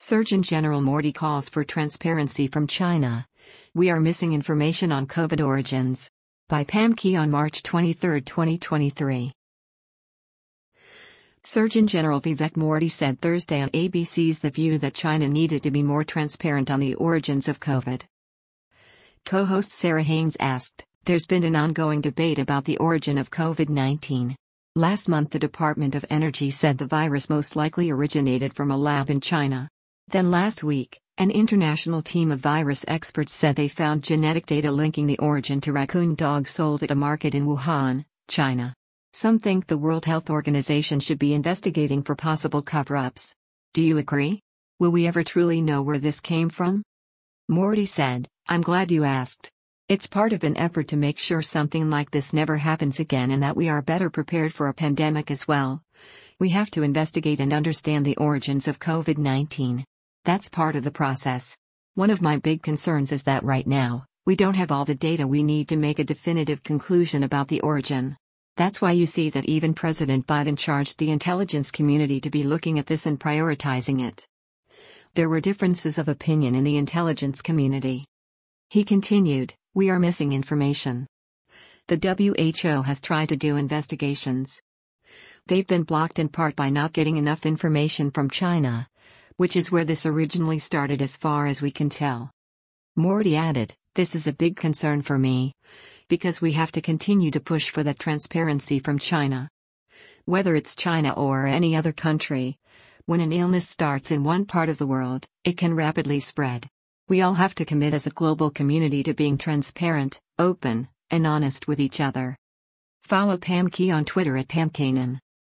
Surgeon General Mordi calls for transparency from China. We are missing information on COVID origins. By Pam Key on March 23, 2023. Surgeon General Vivek Murthy said Thursday on ABC's The View that China needed to be more transparent on the origins of COVID. Co-host Sarah Haynes asked, "There's been an ongoing debate about the origin of COVID-19. Last month the Department of Energy said the virus most likely originated from a lab in China. Then last week, an international team of virus experts said they found genetic data linking the origin to raccoon dogs sold at a market in Wuhan, China. Some think the World Health Organization should be investigating for possible cover-ups. Do you agree? Will we ever truly know where this came from?" Murthy said, "I'm glad you asked. It's part of an effort to make sure something like this never happens again and that we are better prepared for a pandemic as well. We have to investigate and understand the origins of COVID-19. That's part of the process. One of my big concerns is that right now, we don't have all the data we need to make a definitive conclusion about the origin. That's why you see that even President Biden charged the intelligence community to be looking at this and prioritizing it." There were differences of opinion in the intelligence community. He continued, "We are missing information. The WHO has tried to do investigations. They've been blocked in part by not getting enough information from China, which is where this originally started as far as we can tell." Murthy added, "This is a big concern for me, because we have to continue to push for that transparency from China. Whether it's China or any other country, when an illness starts in one part of the world, it can rapidly spread. We all have to commit as a global community to being transparent, open, and honest with each other." Follow Pam Key on Twitter at PamKanan.